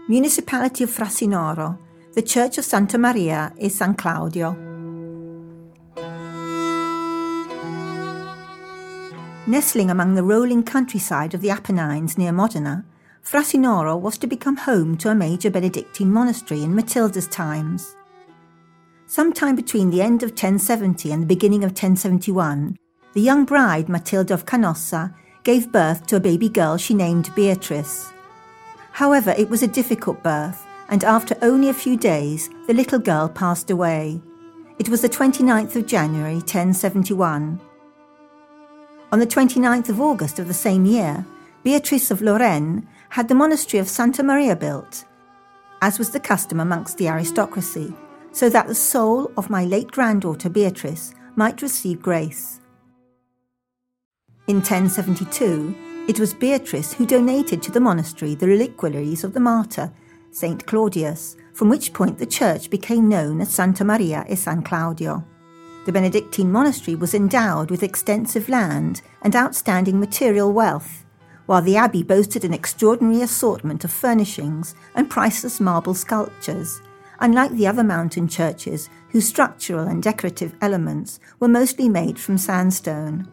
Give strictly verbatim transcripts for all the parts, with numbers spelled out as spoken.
Municipality of Frassinoro, the Church of Santa Maria e San Claudio. Nestling among the rolling countryside of the Apennines near Modena, Frassinoro was to become home to a major Benedictine monastery in Matilda's times. Sometime between the end of ten seventy and the beginning of ten seventy-one, the young bride Matilda of Canossa gave birth to a baby girl she named Beatrice. However, it was a difficult birth, and after only a few days, the little girl passed away. It was the twenty-ninth of January, ten seventy-one. On the twenty-ninth of August of the same year, Beatrice of Lorraine had the monastery of Santa Maria built, as was the custom amongst the aristocracy, so that the soul of my late granddaughter Beatrice might receive grace. In ten seventy-two, it was Beatrice who donated to the monastery the reliquaries of the martyr, Saint Claudius, from which point the church became known as Santa Maria e San Claudio. The Benedictine monastery was endowed with extensive land and outstanding material wealth, while the abbey boasted an extraordinary assortment of furnishings and priceless marble sculptures, unlike the other mountain churches whose structural and decorative elements were mostly made from sandstone.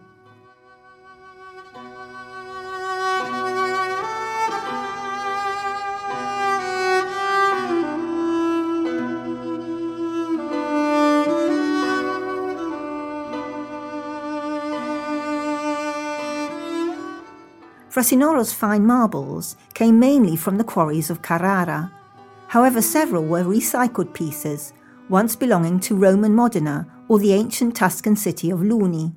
Frassinoro's fine marbles came mainly from the quarries of Carrara. However, several were recycled pieces, once belonging to Roman Modena or the ancient Tuscan city of Luni.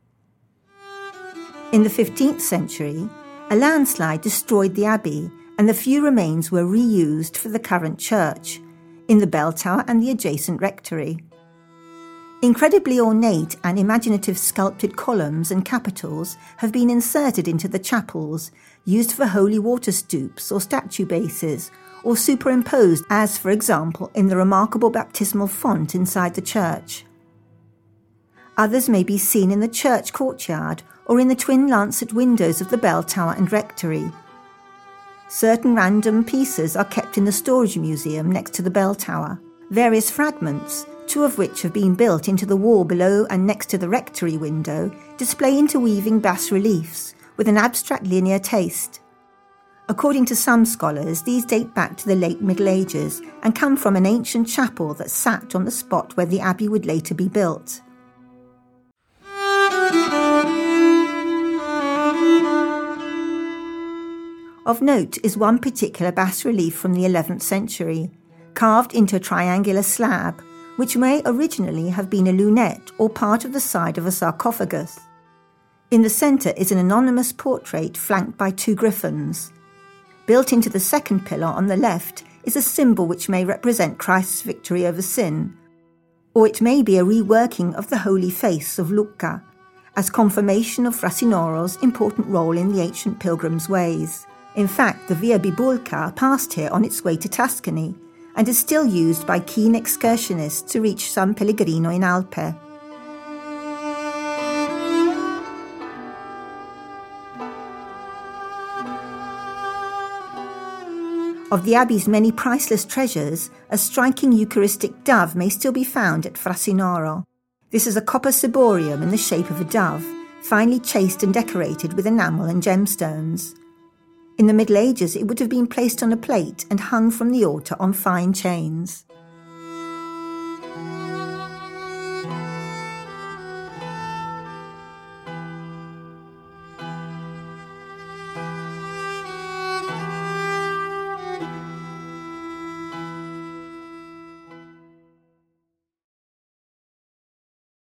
In the fifteenth century, a landslide destroyed the abbey, and the few remains were reused for the current church, in the bell tower and the adjacent rectory. Incredibly ornate and imaginative sculpted columns and capitals have been inserted into the chapels, used for holy water stoups or statue bases, or superimposed as, for example, in the remarkable baptismal font inside the church. Others may be seen in the church courtyard or in the twin lancet windows of the bell tower and rectory. Certain random pieces are kept in the storage museum next to the bell tower. Various fragments, two of which have been built into the wall below and next to the rectory window, display interweaving bas-reliefs with an abstract linear taste. According to some scholars, these date back to the late Middle Ages and come from an ancient chapel that sat on the spot where the abbey would later be built. Of note is one particular bas-relief from the eleventh century, carved into a triangular slab, which may originally have been a lunette or part of the side of a sarcophagus. In the centre is an anonymous portrait flanked by two griffins. Built into the second pillar on the left is a symbol which may represent Christ's victory over sin, or it may be a reworking of the holy face of Lucca, as confirmation of Frassinoro's important role in the ancient pilgrims' ways. In fact, the Via Bibulca passed here on its way to Tuscany, and is still used by keen excursionists to reach San Pellegrino in Alpe. Of the abbey's many priceless treasures, a striking Eucharistic dove may still be found at Frassinoro. This is a copper ciborium in the shape of a dove, finely chased and decorated with enamel and gemstones. In the Middle Ages, it would have been placed on a plate and hung from the altar on fine chains.